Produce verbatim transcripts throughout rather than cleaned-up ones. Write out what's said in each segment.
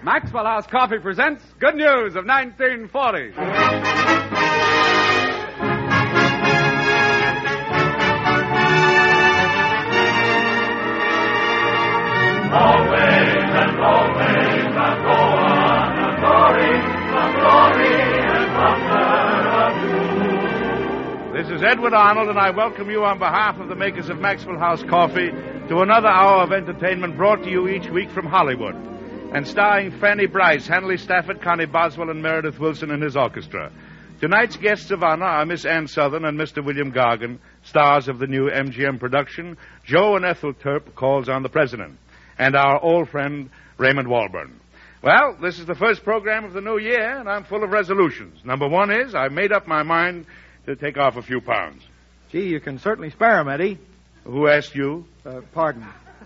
Maxwell House Coffee presents Good News of nineteen forty. Always and always the go on, the glory, the glory and wonder of you. This is Edward Arnold, and I welcome you on behalf of the makers of Maxwell House Coffee to another hour of entertainment brought to you each week from Hollywood, and starring Fanny Bryce, Hanley Stafford, Connie Boswell, and Meredith Wilson and his orchestra. Tonight's guests of honor are Miss Ann Southern and Mister William Gargan, stars of the new M G M production, Joe and Ethel Terp Calls on the President, and our old friend Raymond Walburn. Well, this is the first program of the new year, and I'm full of resolutions. Number one is I made up my mind to take off a few pounds. Gee, you can certainly spare 'em, Eddie. Who asked you? Uh, pardon.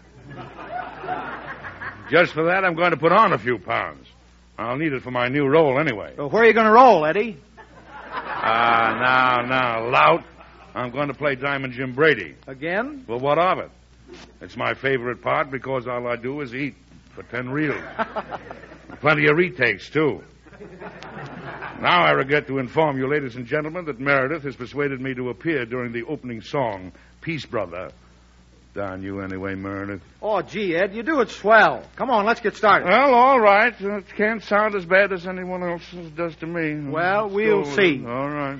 Just for that, I'm going to put on a few pounds. I'll need it for my new role anyway. Well, where are you going to roll, Eddie? Ah, now, now, lout. I'm going to play Diamond Jim Brady. Again? Well, what of it? It's my favorite part because all I do is eat for ten reels. Plenty of retakes, too. Now I regret to inform you, ladies and gentlemen, that Meredith has persuaded me to appear during the opening song, Peace Brother. Darn you anyway, Meredith. Oh, gee, Ed, you do it swell. Come on, let's get started. Well, all right. It can't sound as bad as anyone else's does to me. Well, we'll So, see. All right.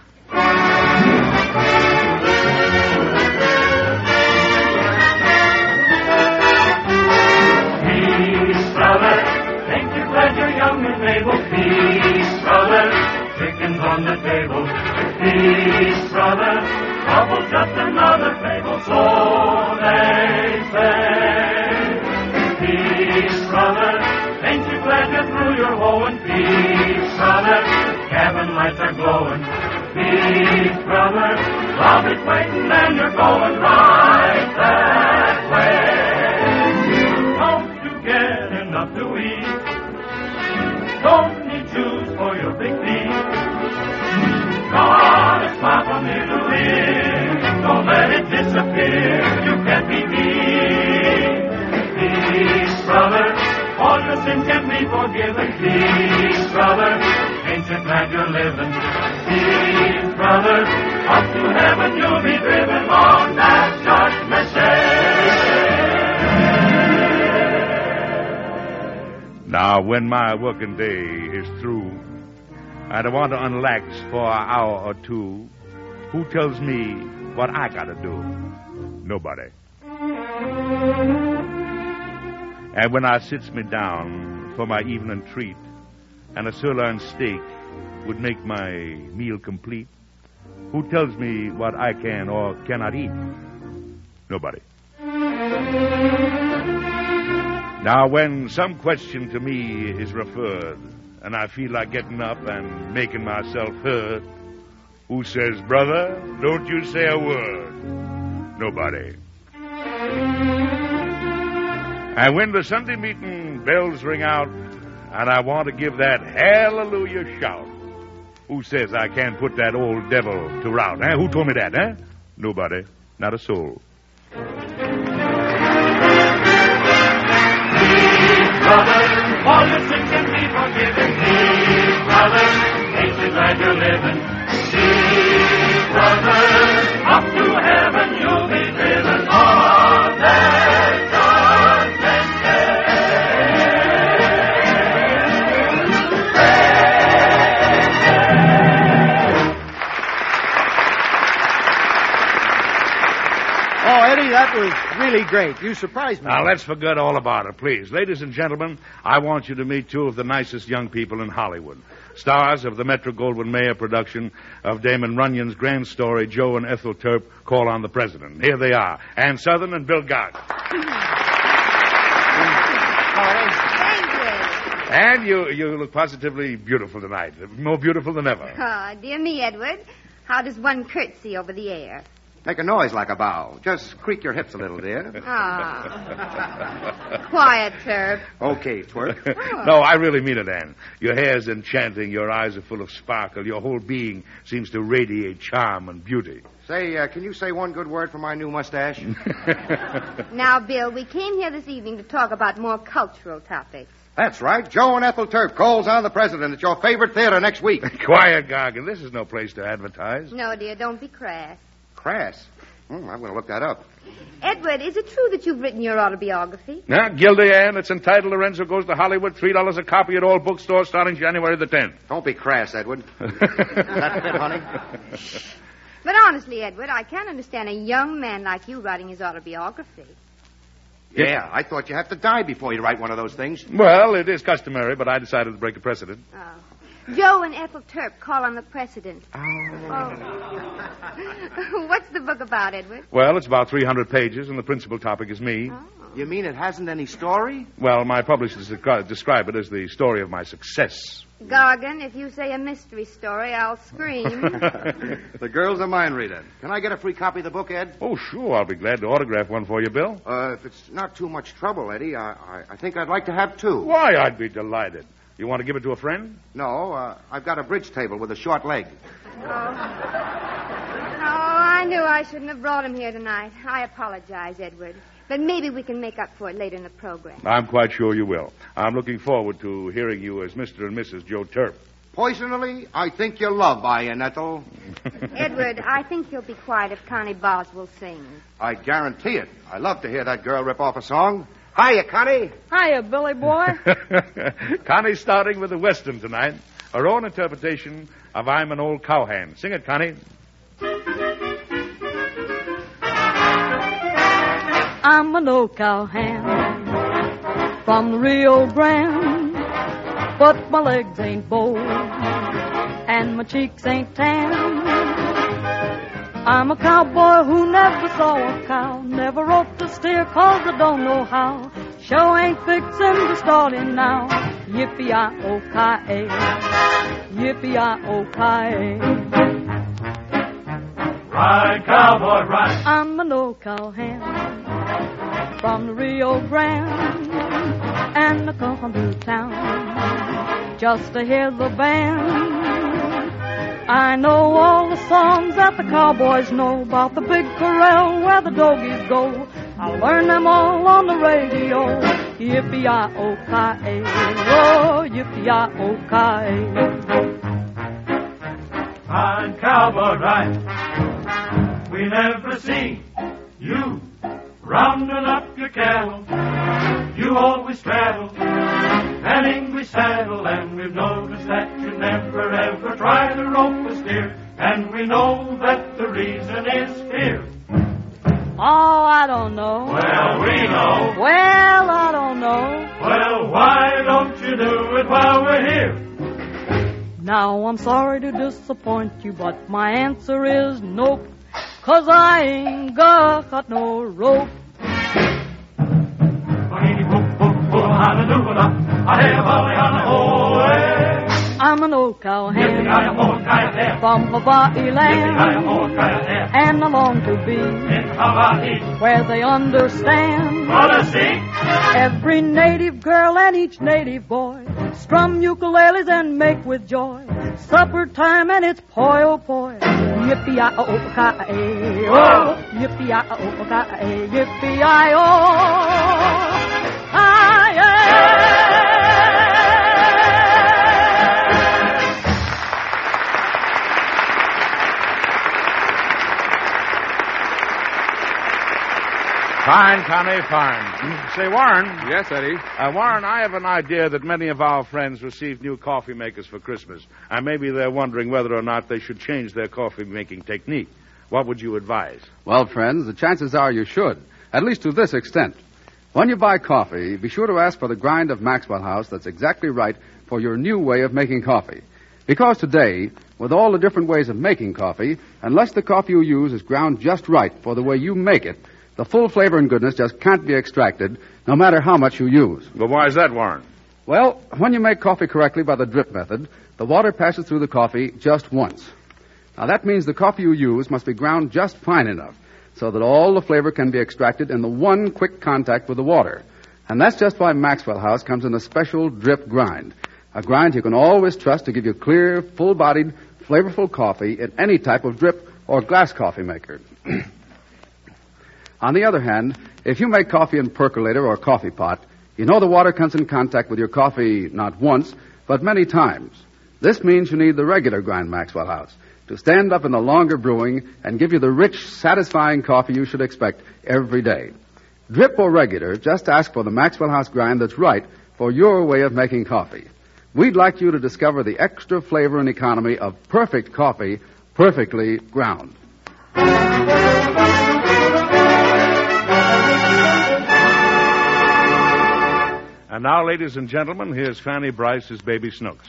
Peace, brother, ain't you glad you're young and able? Peace, brother, chicken's on the table. Peace, brother, trouble's just another fable, so they say. Peace, brother, ain't you glad you're through your hoeing? Peace, brother, cabin lights are glowing. Peace, brother, love is waiting and you're going right that way. Don't you get enough to eat? Don't need shoes for your big feet. God, a smile from ear to ear. Don't let it disappear. You can't be me. Peace, brother. All your sins can be forgiven. Peace, brother. Ain't you glad you're living? Peace, brother. Up to heaven you'll be driven on that judgment day. Now, when my working day is through, I don't want to unlax for an hour or two. Who tells me what I gotta do? Nobody. And when I sits me down for my evening treat, and a sirloin steak would make my meal complete, who tells me what I can or cannot eat? Nobody. Now, when some question to me is referred, and I feel like getting up and making myself heard, who says, brother, don't you say a word? Nobody. And when the Sunday meeting bells ring out, and I want to give that hallelujah shout, who says I can't put that old devil to rout? Eh? Who told me that, eh? Nobody. Not a soul. Brother, all your sins can be forgiven. Peace, brother, ain't you glad you're living? Peace, brother, up to heaven you'll be driven on that judgment Oh, Eddie, that was really great. You surprised me. Now, let's forget all about it, please. Ladies and gentlemen, I want you to meet two of the nicest young people in Hollywood. Stars of the Metro-Goldwyn-Mayer production of Damon Runyon's grand story, Joe and Ethel Terp Call on the President. Here they are, Ann Southern and Bill Gargan. Thank you. And you, you look positively beautiful tonight. More beautiful than ever. Oh, dear me, Edward. How does one curtsy over the air? Make a noise like a bow. Just creak your hips a little, dear. Ah. Quiet, Turb. Okay, twerk. No, I really mean it, Anne. Your hair's enchanting. Your eyes are full of sparkle. Your whole being seems to radiate charm and beauty. Say, uh, can you say one good word for my new mustache? Now, Bill, we came here this evening to talk about more cultural topics. That's right. Joe and Ethel Turp calls on the president at your favorite theater next week. Quiet, Gargan. This is no place to advertise. No, dear, don't be crass. Crass? Hmm, I'm going to look that up. Edward, is it true that you've written your autobiography? Now, Gildy Ann, it's entitled Lorenzo Goes to Hollywood, three dollars a copy at all bookstores starting January the tenth. Don't be crass, Edward. Does that fit, honey? But honestly, Edward, I can't understand a young man like you writing his autobiography. Yeah, I thought you have to die before you write one of those things. Well, it is customary, but I decided to break a precedent. Oh. Joe and Ethel Turp call on the president. Oh. Oh. What's the book about, Edward? Well, it's about three hundred pages, and the principal topic is me. Oh. You mean it hasn't any story? Well, my publishers descri- describe it as the story of my success. Gargan, if you say a mystery story, I'll scream. The girl's a mind reader. Can I get a free copy of the book, Ed? Oh, sure. I'll be glad to autograph one for you, Bill. Uh, if it's not too much trouble, Eddie, I, I, I think I'd like to have two. Why, I'd be delighted. You want to give it to a friend? No, uh, I've got a bridge table with a short leg. Oh. Oh, I knew I shouldn't have brought him here tonight. I apologize, Edward. But maybe we can make up for it later in the program. I'm quite sure you will. I'm looking forward to hearing you as Mister and Missus Joe Turp. Personally, I think you'll love Ian Ethel. Edward, I think you'll be quiet if Connie Boswell sings. I guarantee it. I love to hear that girl rip off a song. Hiya, Connie. Hiya, Billy boy. Connie's starting with a Western tonight. Her own interpretation of I'm an Old Cowhand. Sing it, Connie. I'm an old cowhand from the Rio Grande, but my legs ain't bold and my cheeks ain't tan. I'm a cowboy who never saw a cow, never roped a steer cause I don't know how. Show ain't fixin' to start in now. Yippee-I-O-Ki-A, yippee-I-O-Ki-A. Ride, cowboy, ride. I'm an old cowhand from the Rio Grande, and I come to town just to hear the band. I know all the songs that the cowboys know about the big corral where the doggies go. I learn them all on the radio. Yippee-I-O-Ki-A, oh, yippee-I-O-Ki-A. Ride, cowboy, ride. We never see you rounding up your cattle. You always straddle an English saddle, and we've noticed that you never ever try to rope a steer, and we know that the reason is fear. Oh, I don't know. Well, we know. Well, I don't know. Well, why don't you do it while we're here? Now, I'm sorry to disappoint you, but my answer is nope, 'cause I ain't got no rope. I'm an old cowhand from Hawaii land, and I long to be where they understand every native girl and each native boy strum ukuleles and make with joy. Supper time and it's poi oh poi. Yippee-I-O-Ki-A, oh, yippee-I-O-Ki-A, yippee-I-O-Ki-A. Fine, Connie, fine. Say, Warren. Yes, Eddie? Uh, Warren, I have an idea that many of our friends received new coffee makers for Christmas. And maybe they're wondering whether or not they should change their coffee-making technique. What would you advise? Well, friends, the chances are you should, at least to this extent. When you buy coffee, be sure to ask for the grind of Maxwell House that's exactly right for your new way of making coffee. Because today, with all the different ways of making coffee, unless the coffee you use is ground just right for the way you make it, the full flavor and goodness just can't be extracted, no matter how much you use. Well, why is that, Warren? Well, when you make coffee correctly by the drip method, the water passes through the coffee just once. Now, that means the coffee you use must be ground just fine enough so that all the flavor can be extracted in the one quick contact with the water. And that's just why Maxwell House comes in a special drip grind, a grind you can always trust to give you clear, full-bodied, flavorful coffee in any type of drip or glass coffee maker. On the other hand, if you make coffee in percolator or coffee pot, you know the water comes in contact with your coffee not once, but many times. This means you need the regular grind Maxwell House to stand up in the longer brewing and give you the rich, satisfying coffee you should expect every day. Drip or regular, just ask for the Maxwell House grind that's right for your way of making coffee. We'd like you to discover the extra flavor and economy of perfect coffee, perfectly ground. And now, ladies and gentlemen, here's Fanny Brice's Baby Snooks.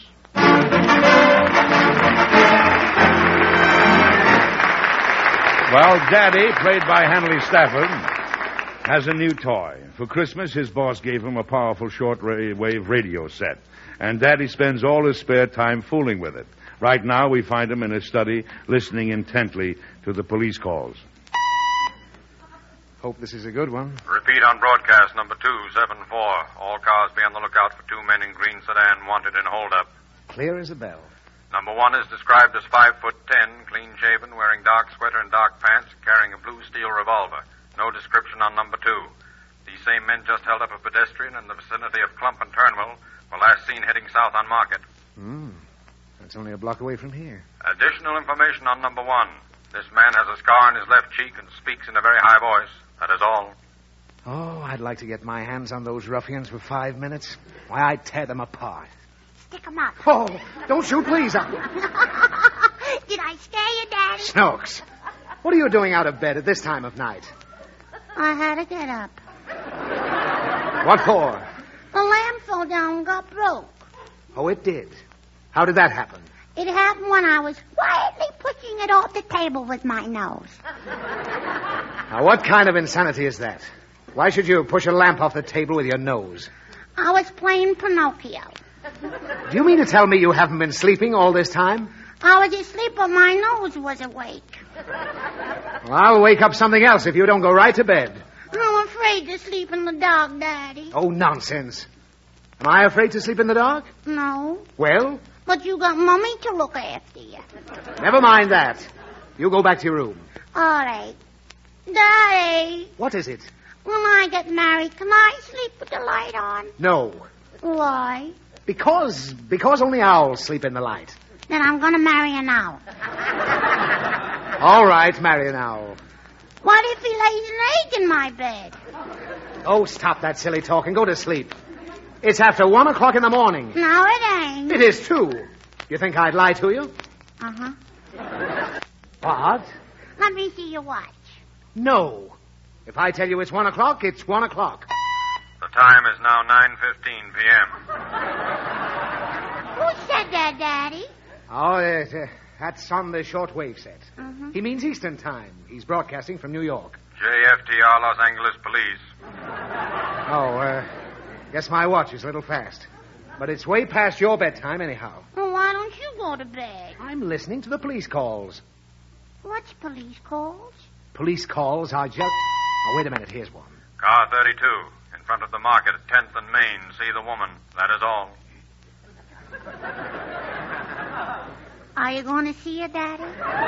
Well, Daddy, played by Hanley Stafford, has a new toy. For Christmas, his boss gave him a powerful short-wave radio set. And Daddy spends all his spare time fooling with it. Right now, we find him in his study, listening intently to the police calls. Hope this is a good one. Repeat on broadcast number two seven four. All cars be on the lookout for two men in green sedan wanted in holdup. Clear as a bell. Number one is described as five foot ten, clean-shaven, wearing dark sweater and dark pants, carrying a blue steel revolver. No description on number two. These same men just held up a pedestrian in the vicinity of Clump and Turnwell, were last seen heading south on Market. Hmm. That's only a block away from here. Additional information on number one. This man has a scar on his left cheek and speaks in a very high voice. That is all. Oh, I'd like to get my hands on those ruffians for five minutes. Why, I'd tear them apart. Stick 'em up. Oh, don't shoot, please. Did I scare you, Daddy? Snooks, what are you doing out of bed at this time of night? I had to get up. What for? The lamp fell down and got broke. Oh, it did. How did that happen? It happened when I was quietly pushing it off the table with my nose. Now, what kind of insanity is that? Why should you push a lamp off the table with your nose? I was playing Pinocchio. Do you mean to tell me you haven't been sleeping all this time? I was asleep, but my nose was awake. Well, I'll wake up something else if you don't go right to bed. I'm afraid to sleep in the dark, Daddy. Oh, nonsense. Am I afraid to sleep in the dark? No. Well? But you got Mummy to look after you. Never mind that. You go back to your room. All right. Daddy. What is it? When I get married, can I sleep with the light on? No. Why? Because, because only owls sleep in the light. Then I'm going to marry an owl. All right, marry an owl. What if he lays an egg in my bed? Oh, stop that silly talk and go to sleep. It's after one o'clock in the morning. No, it ain't. It is, too. You think I'd lie to you? Uh-huh. What? Let me see your watch. No. If I tell you it's one o'clock, it's one o'clock. The time is now nine fifteen p.m. Who said that, Daddy? Oh, uh, uh, that's on the shortwave set. Uh-huh. He means Eastern Time. He's broadcasting from New York. J F T R Los Angeles Police. Oh, uh, guess my watch is a little fast. But it's way past your bedtime anyhow. Well, why don't you go to bed? I'm listening to the police calls. What's police calls? Police calls are just... Oh, wait a minute. Here's one. Car thirty-two, in front of the market at tenth and Main. See the woman. That is all. Are you going to see her, Daddy?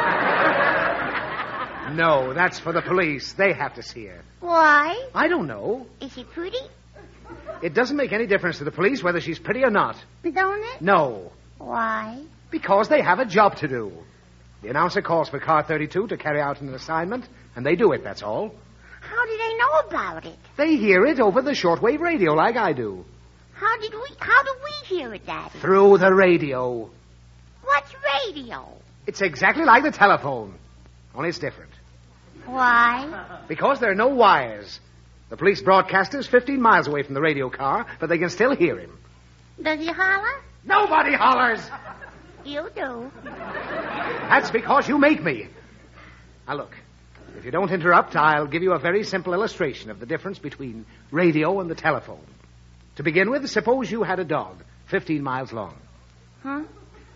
No, that's for the police. They have to see her. Why? I don't know. Is she pretty? It doesn't make any difference to the police whether she's pretty or not. Don't it? No. Why? Because they have a job to do. The announcer calls for car thirty-two to carry out an assignment, and they do it, that's all. How do they know about it? They hear it over the shortwave radio like I do. How did we, how do we hear it, Daddy? Through the radio. What's radio? It's exactly like the telephone, only it's different. Why? Because there are no wires. The police broadcaster's fifteen miles away from the radio car, but they can still hear him. Does he holler? Nobody hollers. You do. That's because you make me. Now, look. If you don't interrupt, I'll give you a very simple illustration of the difference between radio and the telephone. To begin with, suppose you had a dog, fifteen miles long. Huh?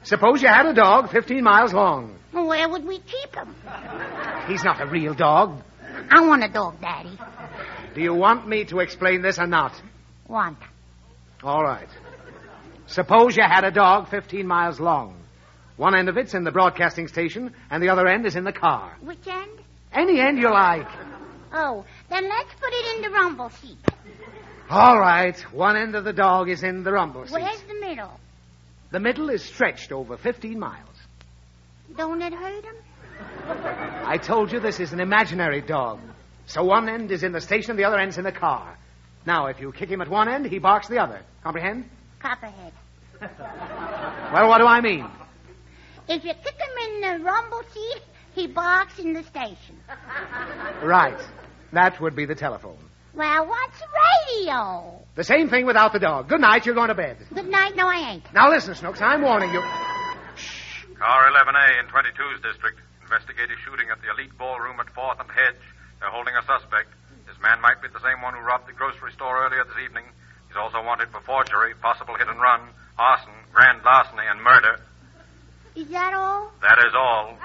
Suppose you had a dog fifteen miles long. Where would we keep him? He's not a real dog. I want a dog, Daddy. Do you want me to explain this or not? Want. All right. Suppose you had a dog fifteen miles long. One end of it's in the broadcasting station, and the other end is in the car. Which end? Any end you like. Oh, then let's put it in the rumble seat. All right. One end of the dog is in the rumble seat. Where's the middle? The middle is stretched over fifteen miles. Don't it hurt him? I told you this is an imaginary dog. So one end is in the station, the other end's in the car. Now, if you kick him at one end, he barks the other. Comprehend? Copperhead. Well, what do I mean? If you kick him in the rumble seat, he barks in the station. Right. That would be the telephone. Well, what's radio? The same thing without the dog. Good night, you're going to bed. Good night. No, I ain't. Now listen, Snooks, I'm warning you. Car eleven A in twenty-two's district. Investigative shooting at the Elite Ballroom at fourth and Hedge. They're holding a suspect. This man might be the same one who robbed the grocery store earlier this evening. He's also wanted for forgery, possible hit and run, arson, grand larceny, and murder. Is that all? That is all.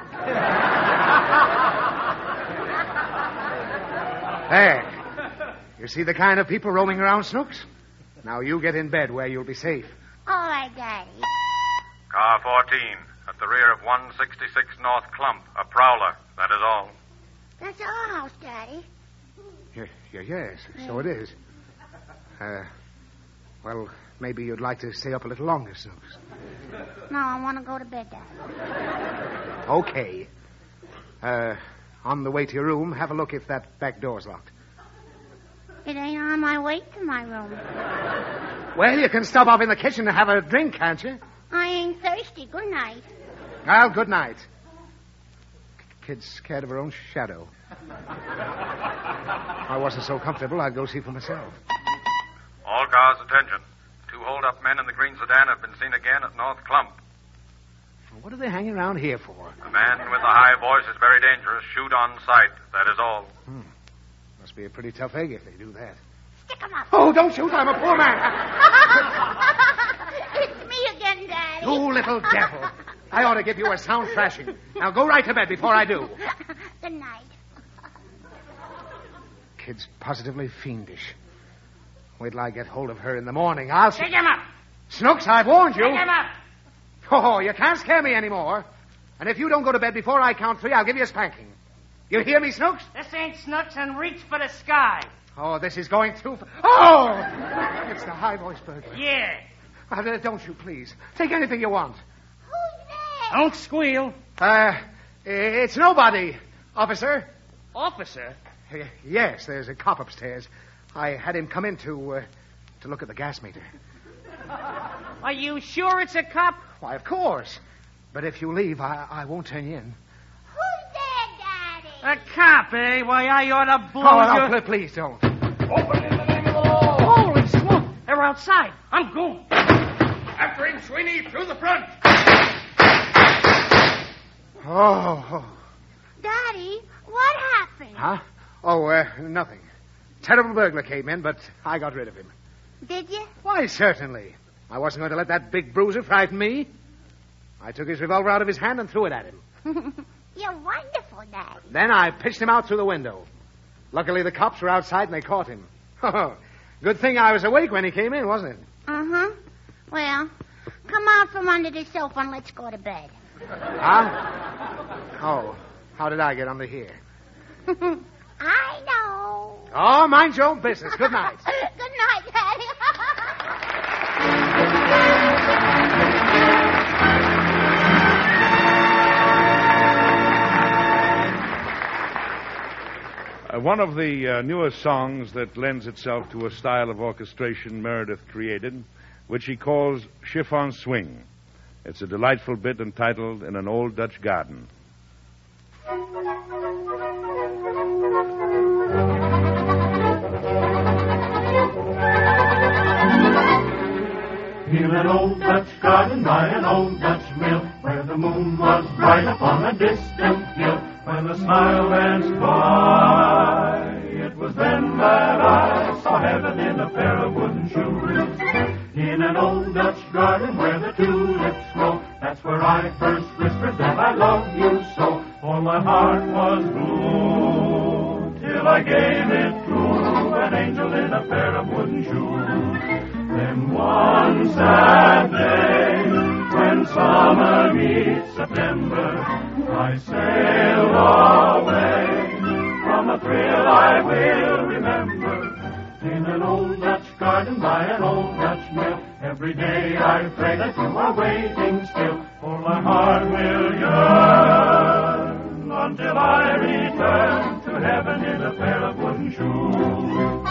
There. You see the kind of people roaming around, Snooks? Now you get in bed where you'll be safe. All right, Daddy. Car fourteen, at the rear of one sixty-six North Clump, a prowler. That is all. That's our house, Daddy. Yeah, yeah, yes, so it is. Uh, well, maybe you'd like to stay up a little longer, Snooks. No, I want to go to bed, Daddy. Okay. Uh, on the way to your room, have a look if that back door's locked. It ain't on my way to my room. Well, you can stop off in the kitchen and have a drink, can't you? I ain't thirsty. Good night. Well, good night. Kid's scared of her own shadow. If I wasn't so comfortable, I'd go see for myself. All cars, attention. Two hold-up men in the green sedan have been seen again at North Clump. What are they hanging around here for? The man with the high voice is very dangerous. Shoot on sight. That is all. Hmm. Must be a pretty tough egg if they do that. Stick 'em up. Oh, don't shoot. I'm a poor man. It's me again, Daddy. You little devil. I ought to give you a sound thrashing. Now go right to bed before I do. Good night. Kid's positively fiendish. Wait till I get hold of her in the morning. I'll... Stick him up. Snooks, I've warned you. Stick him up. Oh, you can't scare me anymore. And if you don't go to bed before I count three, I'll give you a spanking. You hear me, Snooks? This ain't Snooks, and reach for the sky. Oh, this is going too far. Oh! It's the high-voiced burglar. Yeah. Uh, don't you, please. Take anything you want. Who's there? Don't squeal. Uh, it's nobody, officer. Officer? Uh, yes, there's a cop upstairs. I had him come in to, uh, to look at the gas meter. Are you sure it's a cop? Why, of course. But if you leave, I, I won't turn you in. Who's there, Daddy? A cop, eh? Why, I ought to blow Oh, you... no, pl- please don't. Open in the name of the law. Holy smoke. They're outside. I'm going. After him, Sweeney, through the front. Oh, oh. Daddy, what happened? Huh? Oh, uh, nothing. Terrible burglar came in, but I got rid of him. Did you? Why, certainly. I wasn't going to let that big bruiser frighten me. I took his revolver out of his hand and threw it at him. You're wonderful, Daddy. Then I pitched him out through the window. Luckily, the cops were outside and they caught him. Good thing I was awake when he came in, wasn't it? Uh-huh. Well, come out from under the sofa and let's go to bed. Huh? Oh, how did I get under here? I know. Oh, mind your own business. Good night. Good night, Daddy. Uh, one of the uh, newest songs that lends itself to a style of orchestration Meredith created, which he calls Chiffon Swing. It's a delightful bit entitled In an Old Dutch Garden. In an old Dutch garden by an old Dutch mill, where the moon was bright upon a distant hill, when the smile danced by, it was then that I saw heaven in a pair of wooden shoes. In an old Dutch garden where the tulips grow, that's where heart was blue, till I gave it to an angel in a pair of wooden shoes. Then one sad day, when summer meets September, I sailed away from a thrill I will remember. In an old Dutch garden by an old Dutch mill, every day I pray that you are waiting still, for my heart will yearn until I return to heaven in a pair of wooden shoes.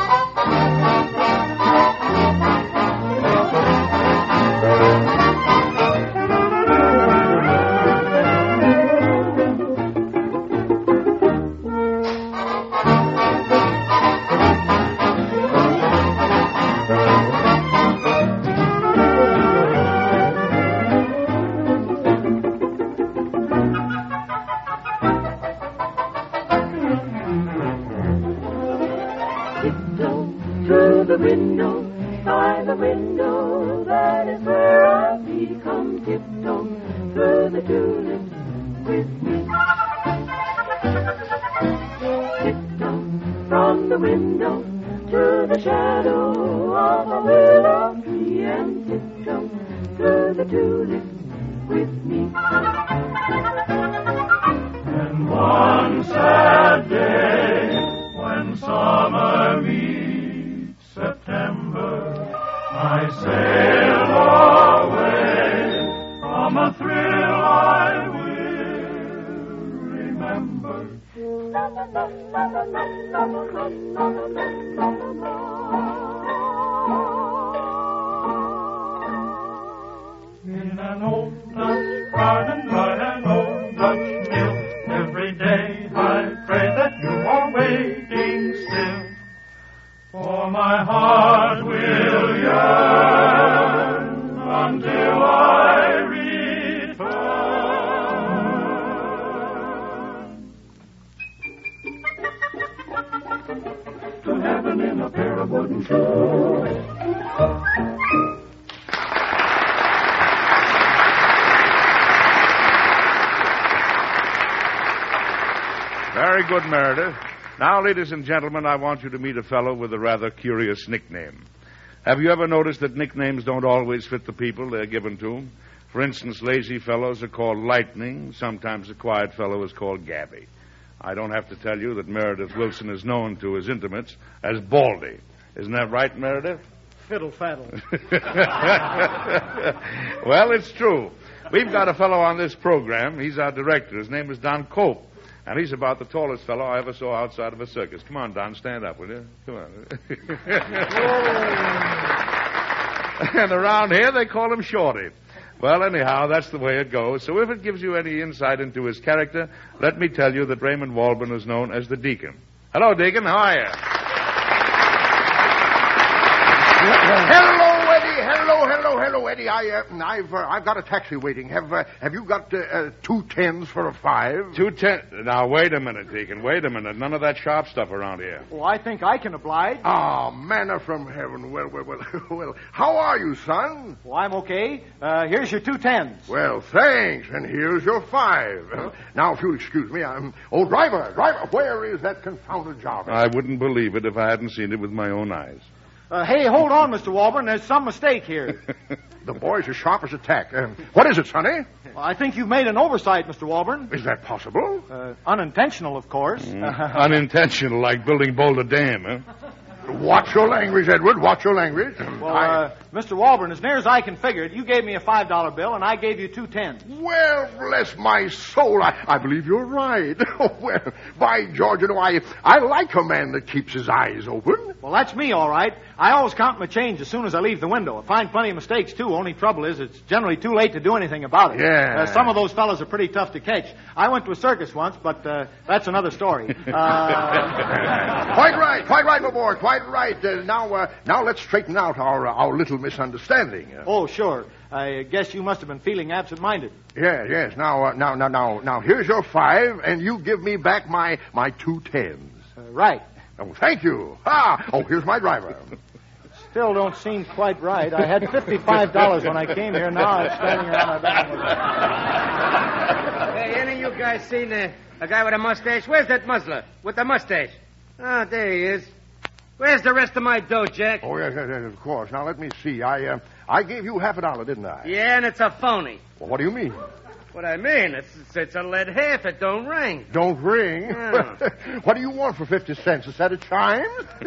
Through the window, by the window, that is where I become tiptoe through the tulips with me. Tiptoe from the window to the shadow of a willow tree, and tiptoe through the tulips with me. And one sad day, when summer meets September, I sail away from a thrill I will remember. In an old Dutch garden by an old Dutch mill, every day I pray that you are waiting still, for my heart will yearn until I return to heaven in a pair of wooden shoes. Very good, Meredith. Now, ladies and gentlemen, I want you to meet a fellow with a rather curious nickname. Have you ever noticed that nicknames don't always fit the people they're given to? For instance, lazy fellows are called Lightning. Sometimes a quiet fellow is called Gabby. I don't have to tell you that Meredith Wilson is known to his intimates as Baldy. Isn't that right, Meredith? Fiddle faddle. Well, it's true. We've got a fellow on this program. He's our director. His name is Don Cope. And he's about the tallest fellow I ever saw outside of a circus. Come on, Don, stand up, will you? Come on. And around here, they call him Shorty. Well, anyhow, that's the way it goes. So if it gives you any insight into his character, let me tell you that Raymond Walburn is known as the Deacon. Hello, Deacon. How are you? Hello, Eddie. Hello, hello, hello, Eddie. I, uh, I've, uh, I've got a taxi waiting. Have, uh, have you got uh, uh, two tens for a five? Two ten. Now wait a minute, Deacon. Wait a minute. None of that sharp stuff around here. Well, I think I can oblige. Oh, manna from heaven. Well, well, well, well. How are you, son? Well, I'm okay. Uh, here's your two tens. Well, thanks. And here's your five. Uh, now, if you'll excuse me, I'm. Oh, driver, driver, where is that confounded job? I wouldn't believe it if I hadn't seen it with my own eyes. Uh, hey, hold on, Mister Walburn. There's some mistake here. The boy's as sharp as a tack. Uh, what is it, Sonny? Well, I think you've made an oversight, Mister Walburn. Is that possible? Uh, unintentional, of course. Mm. Unintentional, like building Boulder Dam, huh? Watch your language, Edward. Watch your language. Well, uh, Mister Walburn, as near as I can figure it, you gave me a five dollar bill, and I gave you two tens. Well, bless my soul, I, I believe you're right. Well, by George, you know, I, I like a man that keeps his eyes open. Well, that's me, all right. I always count my change as soon as I leave the window. I find plenty of mistakes, too. Only trouble is it's generally too late to do anything about it. Yeah. Uh, some of those fellas are pretty tough to catch. I went to a circus once, but uh, that's another story. Uh... Quite right, quite right, my boy, quite right. Uh, now, uh, now let's straighten out our uh, our little misunderstanding. Uh, oh, sure. I guess you must have been feeling absent-minded. Yes, yes. Now, uh, now, now, now, now, here's your five, and you give me back my my two tens. Uh, right. Oh, thank you. Ah, oh, here's my driver. Still don't seem quite right. I had fifty-five dollars when I came here. Now I'm standing around my back. Hey, any of you guys seen a, a guy with a mustache? Where's that muzzler with the mustache? Oh, there he is. Where's the rest of my dough, Jack? Oh, yes, yes, yes, of course. Now, let me see. I uh, I gave you half a dollar, didn't I? Yeah, and it's a phony. Well, what do you mean? What I mean, it's, it's, it's a lead half. It don't ring. Don't ring? Yeah. What do you want for fifty cents? A set of chimes?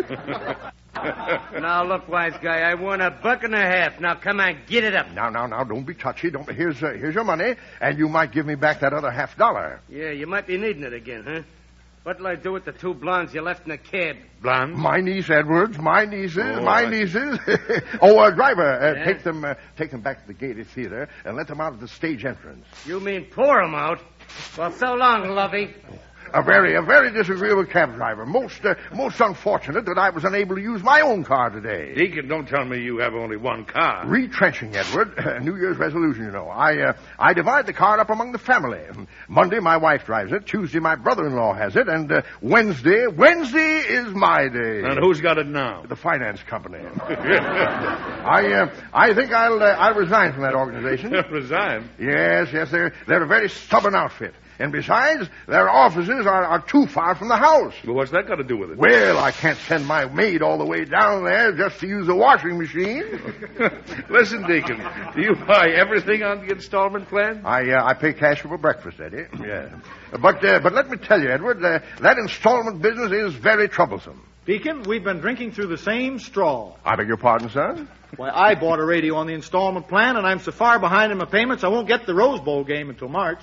Now, look, wise guy, I won a buck and a half. Now, come on, get it up. Now, now, now, don't be touchy. Don't. Here's uh, here's your money, and you might give me back that other half dollar. Yeah, you might be needing it again, huh? What'll I do with the two blondes you left in the cab? Blondes? My niece, Edwards. My nieces. Oh, my I... nieces. oh, uh, driver, uh, Yeah? take them, uh, take them back to the gated theater and let them out of the stage entrance. You mean pour 'em out? Well, so long, Lovey. A very, a very disagreeable cab driver. Most, uh, most unfortunate that I was unable to use my own car today. Deacon, don't tell me you have only one car. Retrenching, Edward. Uh, New Year's resolution, you know. I, uh, I divide the car up among the family. Monday, my wife drives it. Tuesday, my brother-in-law has it. And uh, Wednesday, Wednesday is my day. And who's got it now? The finance company. I, uh, I think I'll, uh, I'll resign from that organization. Resign? Yes, yes. They're, they're a very stubborn outfit. And besides, their offices are, are too far from the house. Well, what's that got to do with it? Well, I can't send my maid all the way down there just to use the washing machine. Listen, Deacon, do you buy everything on the installment plan? I uh, I pay cash for breakfast, Eddie. Yeah. But uh, but let me tell you, Edward, uh, that installment business is very troublesome. Deacon, we've been drinking through the same straw. I beg your pardon, son? Why, I bought a radio on the installment plan, and I'm so far behind in my payments, I won't get the Rose Bowl game until March.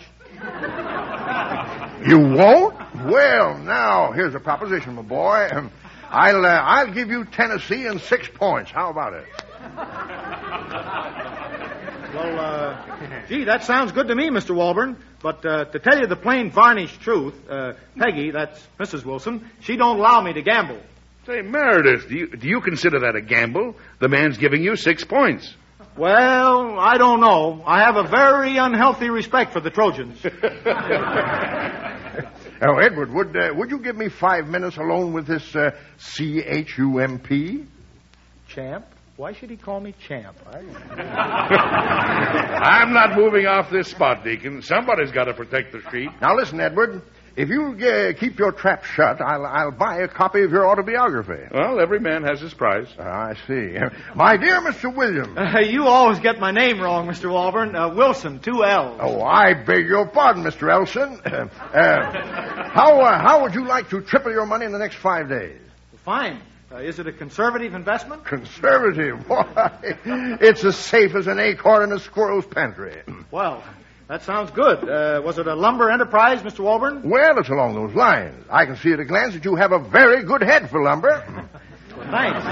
You won't? Well, now, here's a proposition, my boy. Um, I'll, uh, I'll give you Tennessee in six points. How about it? Well, uh, gee, that sounds good to me, Mister Walburn. But uh, to tell you the plain varnished truth, uh, Peggy, that's Missus Wilson, she don't allow me to gamble. Say, Meredith, do you, do you consider that a gamble? The man's giving you six points. Well, I don't know. I have a very unhealthy respect for the Trojans. Oh, Edward, would uh, would you give me five minutes alone with this uh, C H U M P? Champ? Why should he call me Champ? I... I'm not moving off this spot, Deacon. Somebody's got to protect the sheep. Now, listen, Edward. If you uh, keep your trap shut, I'll, I'll buy a copy of your autobiography. Well, every man has his price. Uh, I see. My dear Mister Williams. Uh, you always get my name wrong, Mister Walburn. Uh, Wilson, two L's. Oh, I beg your pardon, Mister Elson. uh, how, uh, how would you like to triple your money in the next five days? Fine. Uh, is it a conservative investment? Conservative? Why, it's as safe as an acorn in a squirrel's pantry. Well... That sounds good. Uh, was it a lumber enterprise, Mister Walburn? Well, it's along those lines. I can see at a glance that you have a very good head for lumber. Well, thanks.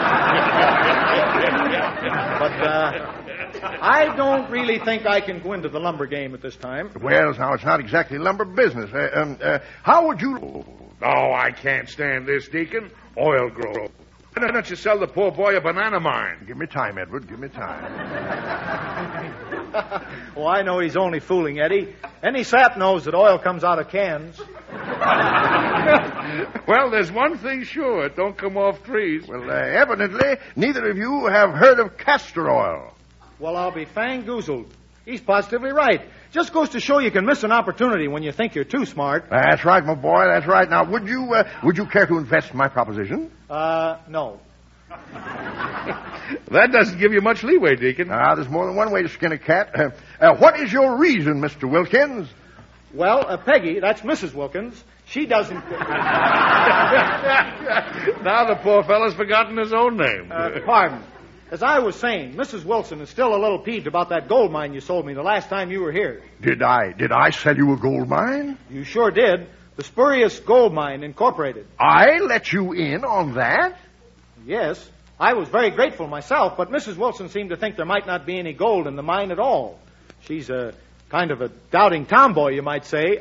But uh, I don't really think I can go into the lumber game at this time. Well, now, it's not exactly lumber business. Uh, um, uh, how would you... Oh, I can't stand this, Deacon. Oil growth. Why don't you sell the poor boy a banana mine? Give me time, Edward. Give me time. Oh, I know he's only fooling, Eddie. Any sap knows that oil comes out of cans. Well, there's one thing sure. It don't come off trees. Well, uh, evidently, neither of you have heard of castor oil. Well, I'll be fang-goozled. He's positively right. Just goes to show you can miss an opportunity when you think you're too smart. That's right, my boy. That's right. Now, would you uh, would you care to invest in my proposition? Uh, no. That doesn't give you much leeway, Deacon. Ah, there's more than one way to skin a cat. Uh, uh, what is your reason, Mister Wilkins? Well, uh, Peggy, that's Missus Wilkins. She doesn't... Now the poor fellow's forgotten his own name. Uh, pardon. As I was saying, Missus Wilson is still a little peeved about that gold mine you sold me the last time you were here. Did I? Did I sell you a gold mine? You sure did. The Spurious Gold Mine Incorporated. I let you in on that? Yes. I was very grateful myself, but Missus Wilson seemed to think there might not be any gold in the mine at all. She's a kind of a doubting tomboy, you might say.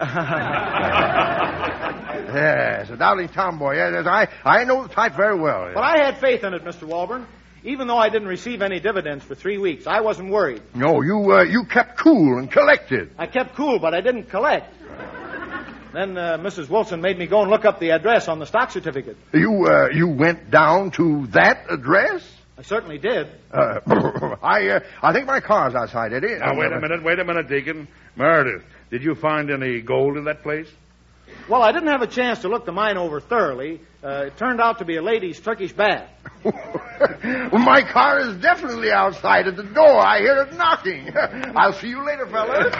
Yes, a doubting tomboy. Yes, I, I know the type very well. Yes. But I had faith in it, Mister Walburn. Even though I didn't receive any dividends for three weeks, I wasn't worried. No, you uh, you kept cool and collected. I kept cool, but I didn't collect. Then uh, Missus Wilson made me go and look up the address on the stock certificate. You uh, you went down to that address? I certainly did. Uh, I uh, I think my car's outside, Eddie. Now, wait a minute, wait a minute, Deacon. Meredith, Did you find any gold in that place? Well, I didn't have a chance to look the mine over thoroughly. Uh, it turned out to be a lady's Turkish bath. Well, my car is definitely outside at the door. I hear it knocking. I'll see you later, fellas.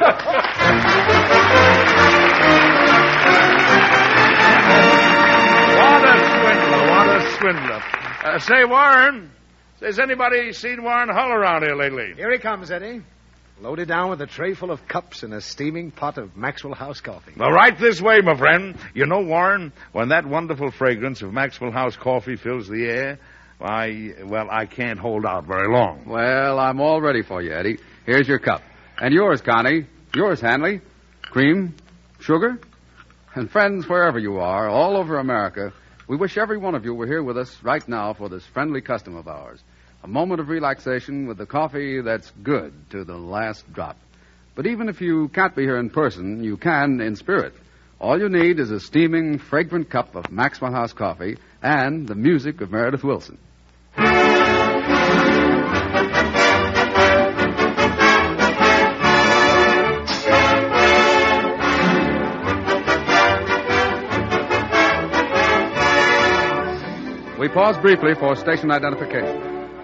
What a swindler, what a swindler. Uh, say, Warren, has anybody seen Warren Hull around here lately? Here he comes, Eddie. Loaded down with a tray full of cups and a steaming pot of Maxwell House coffee. Well, right this way, my friend. You know, Warren, when that wonderful fragrance of Maxwell House coffee fills the air, I, well, I can't hold out very long. Well, I'm all ready for you, Eddie. Here's your cup. And yours, Connie. Yours, Hanley. Cream, sugar. And friends, wherever you are, all over America, we wish every one of you were here with us right now for this friendly custom of ours. A moment of relaxation with the coffee that's good to the last drop. But even if you can't be here in person, you can in spirit. All you need is a steaming, fragrant cup of Maxwell House coffee and the music of Meredith Wilson. We pause briefly for station identification.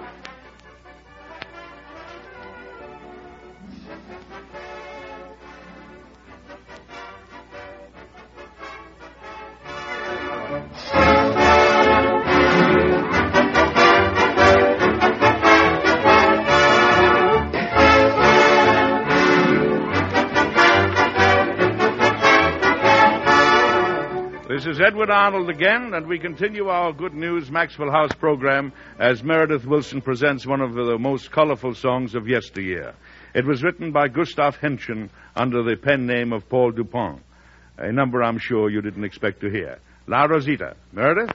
This is Edward Arnold again, and we continue our Good News Maxwell House program as Meredith Wilson presents one of the most colorful songs of yesteryear. It was written by Gustav Henschen under the pen name of Paul Dupont, a number I'm sure you didn't expect to hear. La Rosita. Meredith?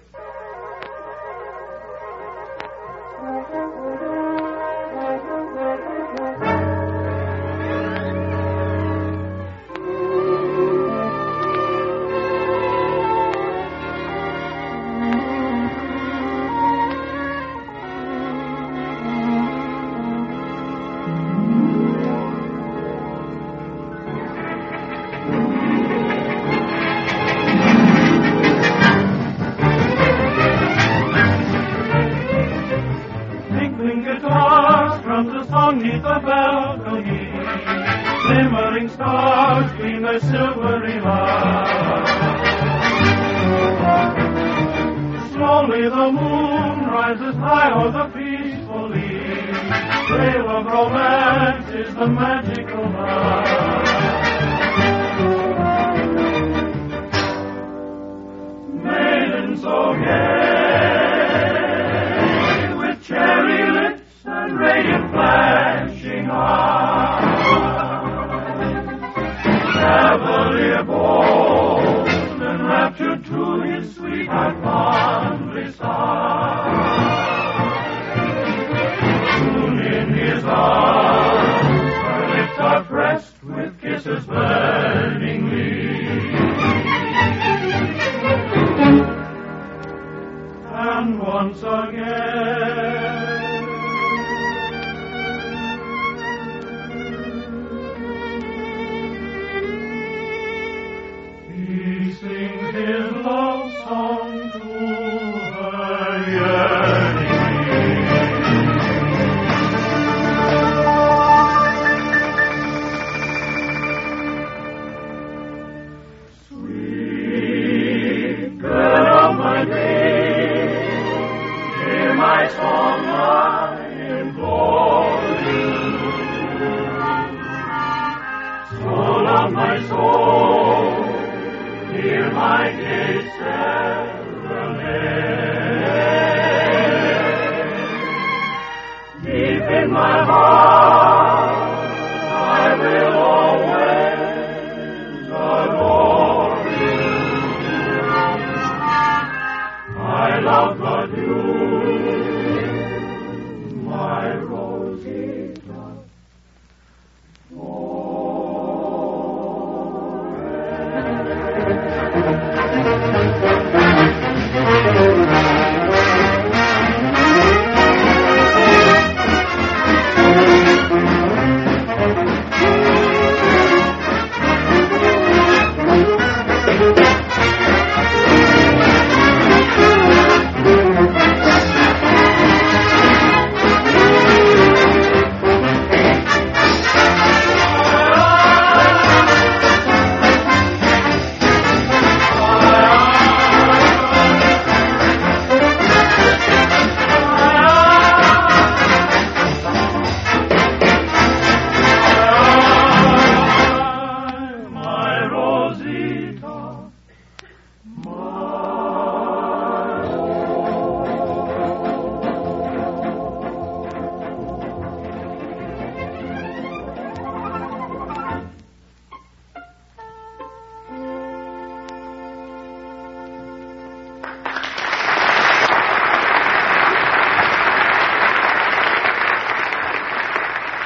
Beneath the balcony, glimmering stars gleam their silvery light. Slowly the moon rises high o'er the peaceful lea. Trail of romance is the magical night. Maiden so gay, with cherry lips and radiant flashing eyes, cavalier bold, enraptured to his sweetheart fondly sigh. Soon in his arms, her lips are pressed with kisses burningly. And once again, he sings his love song to her yearning. Sweet girl of my dreams, hear my song, I implore you. Soul of my soul, hear my gay serenade. Deep in my heart, I will always adore you. I love but you, my Rosita. Thank you.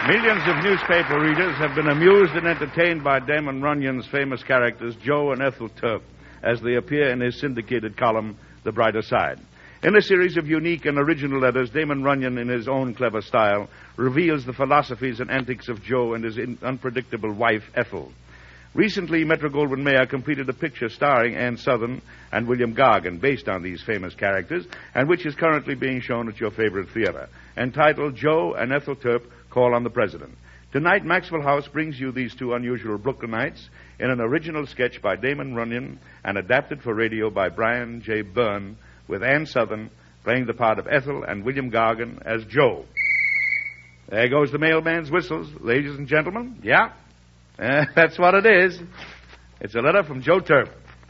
Millions of newspaper readers have been amused and entertained by Damon Runyon's famous characters, Joe and Ethel Turp, as they appear in his syndicated column, The Brighter Side. In a series of unique and original letters, Damon Runyon, in his own clever style, reveals the philosophies and antics of Joe and his in- unpredictable wife, Ethel. Recently, Metro-Goldwyn-Mayer completed a picture starring Ann Sothern and William Gargan, based on these famous characters, and which is currently being shown at your favorite theater, entitled Joe and Ethel Turp Call on the President. Tonight, Maxwell House brings you these two unusual Brooklynites in an original sketch by Damon Runyon and adapted for radio by Brian J. Byrne, with Ann Sothern playing the part of Ethel and William Gargan as Joe. There goes the mailman's whistles, ladies and gentlemen. Yeah, uh, that's what it is. It's a letter from Joe Turp.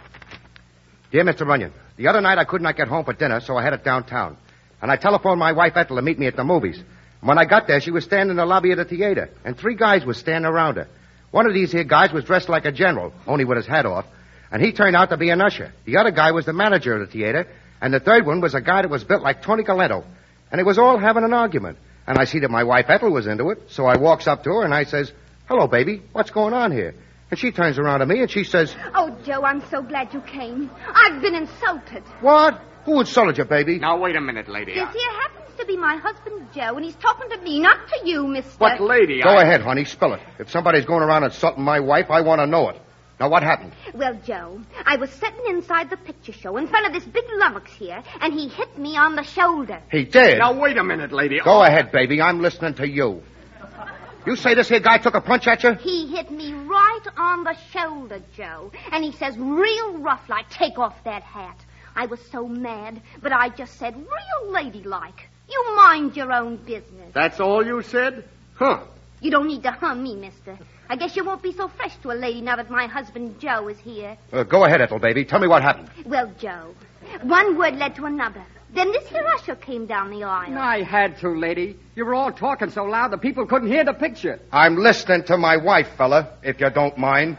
Dear Mister Runyon, the other night I could not get home for dinner, so I headed downtown. And I telephoned my wife Ethel to meet me at the movies. When I got there, she was standing in the lobby of the theater, and three guys were standing around her. One of these here guys was dressed like a general, only with his hat off, and he turned out to be an usher. The other guy was the manager of the theater, and the third one was a guy that was built like Tony Galento. And it was all having an argument. And I see that my wife Ethel was into it, so I walks up to her and I says, "Hello, baby, what's going on here?" And she turns around to me and she says, "Oh, Joe, I'm so glad you came. I've been insulted." "What? Who insulted you, baby?" Now, wait a minute, lady. This here happens to be my husband, Joe, and he's talking to me, not to you, mister. But, lady, Go I... ahead, honey, spill it. If somebody's going around insulting my wife, I want to know it. Now, what happened? Well, Joe, I was sitting inside the picture show in front of this big lummox here, and he hit me on the shoulder. He did? Now, wait a minute, lady. Go ahead, baby. I'm listening to you. You say this here guy took a punch at you? He hit me right on the shoulder, Joe, and he says real rough like, "Take off that hat." I was so mad, but I just said real ladylike, "You mind your own business." That's all you said? Huh. You don't need to hum me, mister. I guess you won't be so fresh to a lady now that my husband Joe is here. Uh, go ahead, Ethel, baby. Tell me what happened. Well, Joe, one word led to another. Then this here usher came down the aisle. I had to, lady. You were all talking so loud the people couldn't hear the picture. I'm listening to my wife, fella, if you don't mind.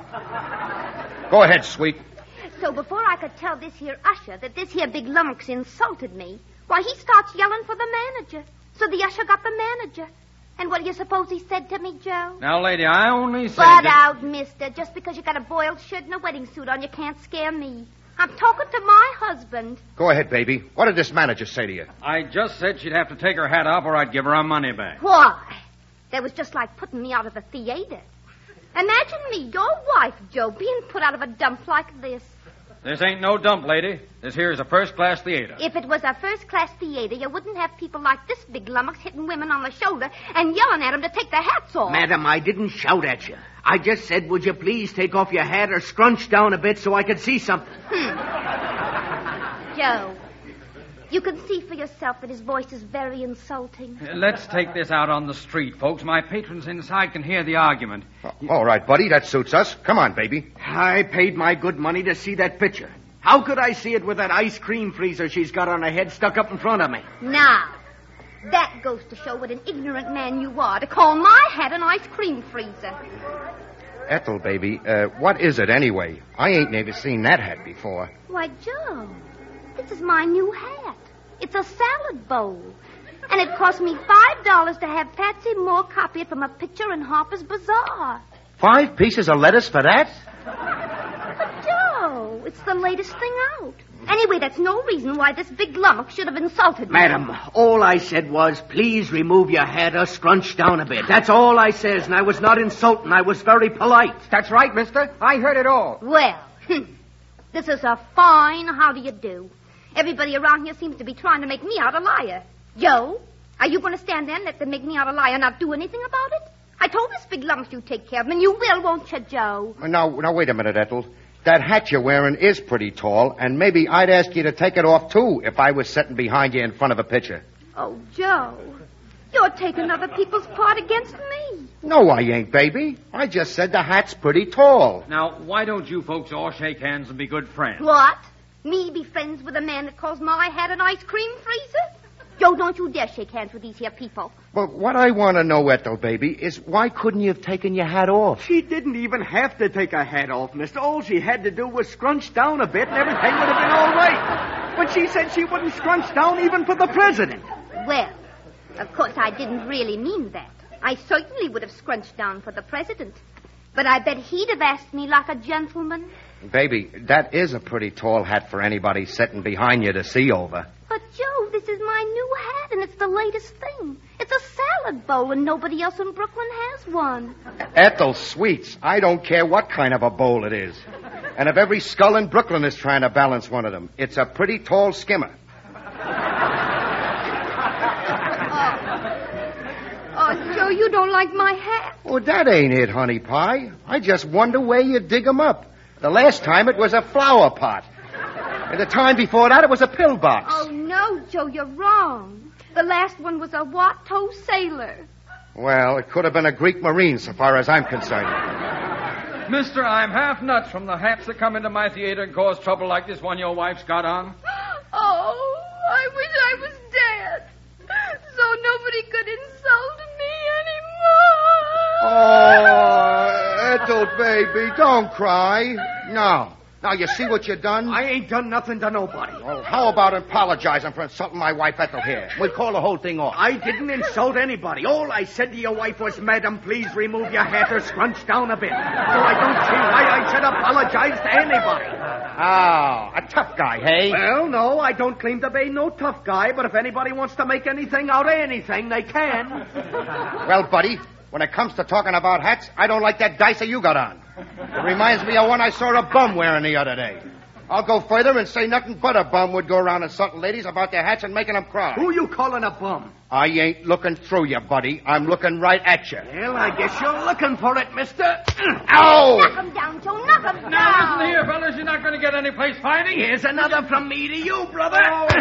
Go ahead, sweet. So before I could tell this here usher that this here big lummox insulted me, why, he starts yelling for the manager. So the usher got the manager. And what do you suppose he said to me, Joe? Now, lady, I only said Butt that... out, mister. Just because you got a boiled shirt and a wedding suit on, you can't scare me. I'm talking to my husband. Go ahead, baby. What did this manager say to you? I just said she'd have to take her hat off or I'd give her her money back. Why? That was just like putting me out of a theater. Imagine me, your wife, Joe, being put out of a dump like this. This ain't no dump, lady. This here is a first-class theater. If it was a first-class theater, you wouldn't have people like this big lummox hitting women on the shoulder and yelling at them to take their hats off. Madam, I didn't shout at you. I just said, would you please take off your hat or scrunch down a bit so I could see something? Hmm. Joe, you can see for yourself that his voice is very insulting. Uh, let's take this out on the street, folks. My patrons inside can hear the argument. Oh, all right, buddy. That suits us. Come on, baby. I paid my good money to see that picture. How could I see it with that ice cream freezer she's got on her head stuck up in front of me? Now, that goes to show what an ignorant man you are to call my hat an ice cream freezer. Ethel, baby, uh, what is it anyway? I ain't never seen that hat before. Why, Joe, this is my new hat. It's a salad bowl. And it cost me five dollars to have Patsy Moore copy it from a picture in Harper's Bazaar. Five pieces of lettuce for that? But, Joe, it's the latest thing out. Anyway, that's no reason why this big lummox should have insulted me. Madam, all I said was, please remove your hat or scrunch down a bit. That's all I says, and I was not insulting. I was very polite. That's right, mister. I heard it all. Well, this is a fine how do you do. Everybody around here seems to be trying to make me out a liar. Joe, are you going to stand there and let them make me out a liar and not do anything about it? I told this big lummox you'd take care of him, and you will, won't you, Joe? Now, now, wait a minute, Ethel. That hat you're wearing is pretty tall, and maybe I'd ask you to take it off, too, if I was sitting behind you in front of a picture. Oh, Joe, you're taking other people's part against me. No, I ain't, baby. I just said the hat's pretty tall. Now, why don't you folks all shake hands and be good friends? What? Me be friends with a man that calls my hat an ice cream freezer? Joe, don't you dare shake hands with these here people. But what I want to know, Ethel, baby, is why couldn't you have taken your hat off? She didn't even have to take her hat off, mister. All she had to do was scrunch down a bit and everything would have been all right. But she said she wouldn't scrunch down even for the president. Well, of course I didn't really mean that. I certainly would have scrunched down for the president. But I bet he'd have asked me like a gentleman. Baby, that is a pretty tall hat for anybody sitting behind you to see over. But, Joe, this is my new hat, and it's the latest thing. It's a salad bowl, and nobody else in Brooklyn has one. Ethel Sweets, I don't care what kind of a bowl it is. And if every skull in Brooklyn is trying to balance one of them, it's a pretty tall skimmer. Oh, Joe, you don't like my hat? Well, that ain't it, honey pie. I just wonder where you dig 'em up. The last time it was a flower pot. And the time before that it was a pill box. Oh, no, Joe, you're wrong. The last one was a Watteau sailor. Well, it could have been a Greek Marine so far as I'm concerned. Mister, I'm half nuts from the hats that come into my theater and cause trouble like this one your wife's got on. Oh, I wish I was dead. So nobody could insult me anymore. Oh, Ethel, baby, don't cry. No. Now, you see what you done? I ain't done nothing to nobody. Well, how about apologizing for insulting my wife, Ethel, here? We'll call the whole thing off. I didn't insult anybody. All I said to your wife was, Madam, please remove your hat or scrunch down a bit. So I don't see why I should apologize to anybody. Oh, a tough guy, hey? Well, no, I don't claim to be no tough guy, but if anybody wants to make anything out of anything, they can. Well, buddy, when it comes to talking about hats, I don't like that dicer you got on. It reminds me of one I saw a bum wearing the other day. I'll go further and say nothing but a bum would go around insulting ladies about their hats and making them cry. Who you calling a bum? I ain't looking through you, buddy. I'm looking right at you. Well, I guess you're looking for it, mister. Ow! Knock him down, Joe. Knock him Now, down. listen here, fellas. You're not going to get any place fighting. Here's another from me to you, brother.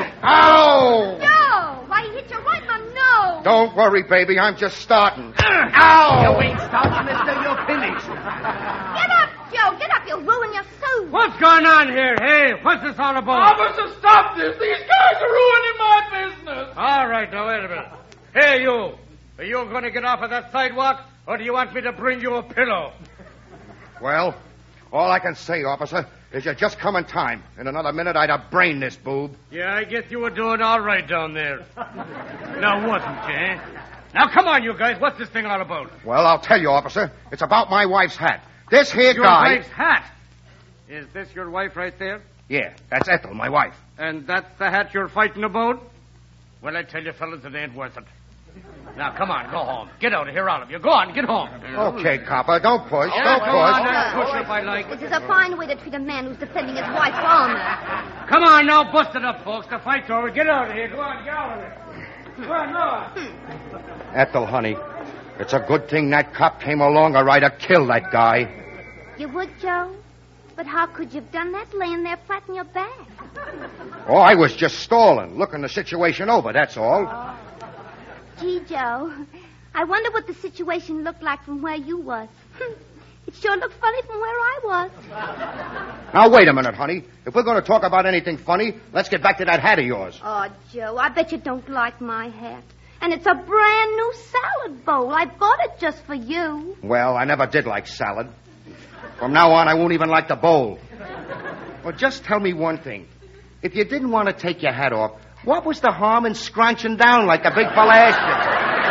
Ow! Joe, why, he hit you right in the nose. Don't worry, baby. I'm just starting. Ow! You ain't starting, mister. You're finished. Get up, Joe. Get up. You'll ruin your suit. What's going on here? Hey, what's this all about? Officer, stop this. These guys are ruining my business. All right, now, wait a minute. Hey, you. Are you going to get off of that sidewalk, or do you want me to bring you a pillow? Well, all I can say, officer, is you just come in time. In another minute, I'd have brained this boob. Yeah, I guess you were doing all right down there. Now, wasn't you, eh? Now, come on, you guys. What's this thing all about? Well, I'll tell you, officer. It's about my wife's hat. This here Your guy... wife's hat. Is this your wife right there? Yeah, that's Ethel, my wife. And that's the hat you're fighting about? Well, I tell you, fellas, it ain't worth it. Now, come on, go home. Get out of here, all of you. Go on, get home. Okay, copper, don't push, Yeah, don't come push. on, I'll push if I like. This is a fine way to treat a man who's defending his wife's honor. Come on now, bust it up, folks. The fight's over. Get out of here. Go on, get out of here. Go on, go on. Ethel, honey, it's a good thing that cop came along or I'd have killed that guy. You would, Joe? But how could you have done that laying there flat on your back? Oh, I was just stalling, looking the situation over, that's all. Oh. Gee, Joe, I wonder what the situation looked like from where you was. It sure looked funny from where I was. Now, wait a minute, honey. If we're going to talk about anything funny, let's get back to that hat of yours. Oh, Joe, I bet you don't like my hat. And it's a brand new salad bowl. I bought it just for you. Well, I never did like salad. From now on, I won't even like the bowl. Well, just tell me one thing. If you didn't want to take your hat off, what was the harm in scrunching down like a big fella asked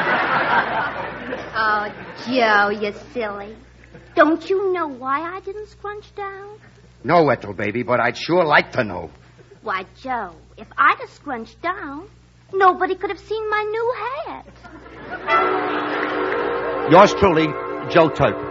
Oh, Joe, you silly. Don't you know why I didn't scrunch down? you? No, Ethel, baby, but I'd sure like to know. Why, Joe, if I'd have scrunched down, nobody could have seen my new hat. Yours truly, Joe Turp.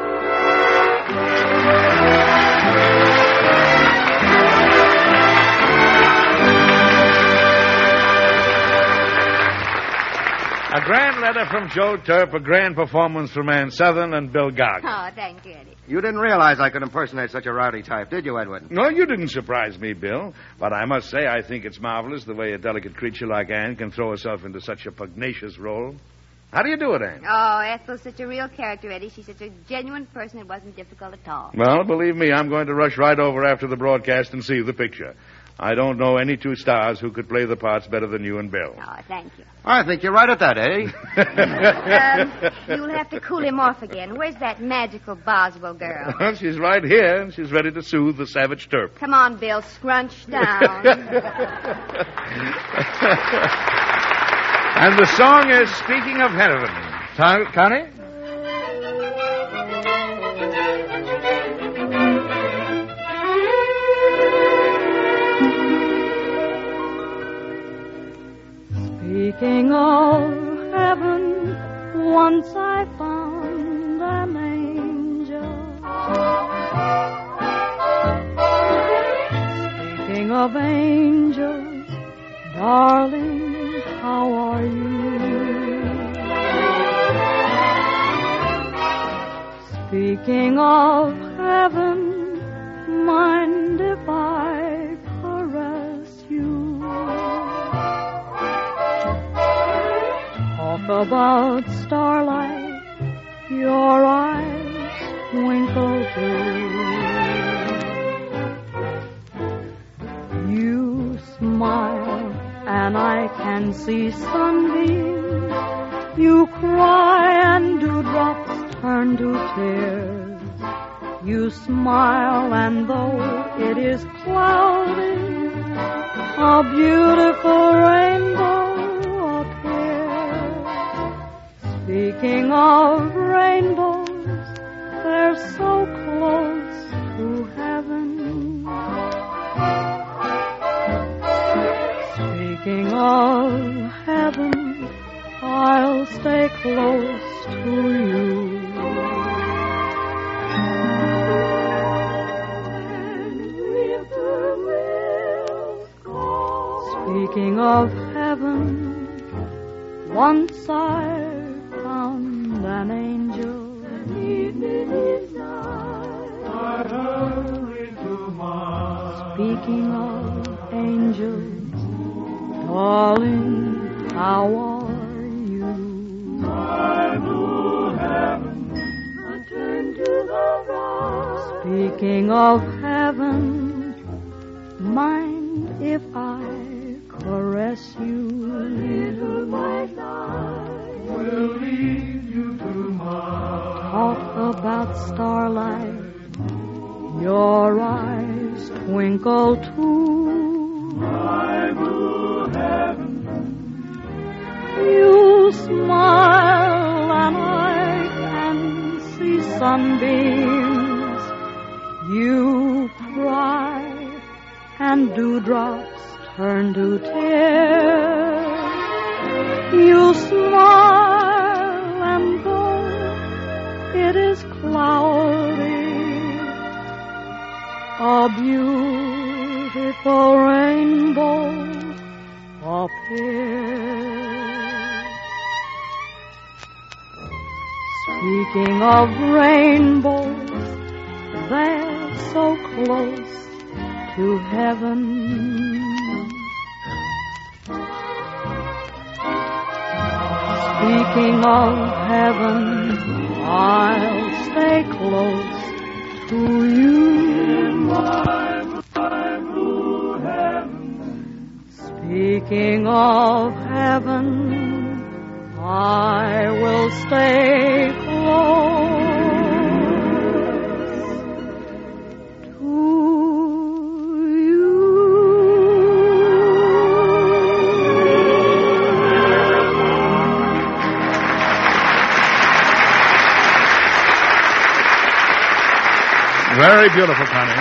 A grand letter from Joe Turp, a grand performance from Ann Southern and Bill Gog. Oh, thank you, Eddie. You didn't realize I could impersonate such a rowdy type, did you, Edward? No, you didn't surprise me, Bill. But I must say, I think it's marvelous the way a delicate creature like Ann can throw herself into such a pugnacious role. How do you do it, Ann? Oh, Ethel's such a real character, Eddie. She's such a genuine person. It wasn't difficult at all. Well, believe me, I'm going to rush right over after the broadcast and see the picture. I don't know any two stars who could play the parts better than you and Bill. Oh, thank you. I think you're right at that, eh? um, you'll have to cool him off again. Where's that magical Boswell girl? Well, she's right here, and she's ready to soothe the savage Turp. Come on, Bill. Scrunch down. And the song is Speaking of Heaven. Con- Connie? Speaking of heaven, once I found an angel. Speaking of angels, darling, how are you? Speaking of heaven, mind if I caress you? Talk about starlight, your eyes twinkle through. You smile and I can see sunbeams. You cry and dewdrops turn to tears. You smile and though it is cloudy, a beautiful rainbow appears. Speaking of rainbows, they're so close to heaven. Speaking of heaven, I'll stay close to you. Speaking of heaven, once I found an angel. I hurry to my. Speaking of angels, darling, how are you? I will heaven. I turn to the right. Speaking of heaven, mind if I caress you? Little my side will lead you to my. Talk about starlight, your eyes twinkle too. I will heaven. You smile and I can see sunbeams. You cry and dewdrops turn to tears. You smile and though it is cloudy, a beautiful rainbow appears. Speaking of rainbows, they're so close to heaven. Speaking of heaven, I'll stay close to you. In my, my blue heaven. Speaking of heaven, I will stay close to you. Very beautiful, Connie.